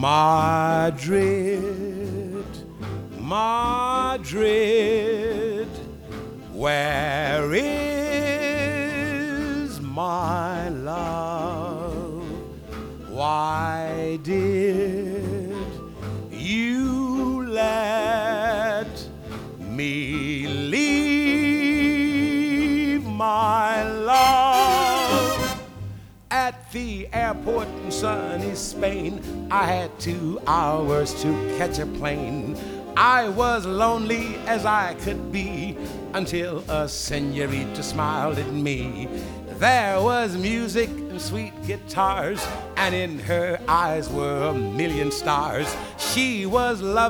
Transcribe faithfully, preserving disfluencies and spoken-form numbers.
Madrid, Madrid, where is my love? Why did you let me leave my love? At the airport in sunny Spain, I had two hours to catch a plane. I was lonely as I could be until a señorita smiled at me. There was music and sweet guitars, and in her eyes were a million stars. She was lovely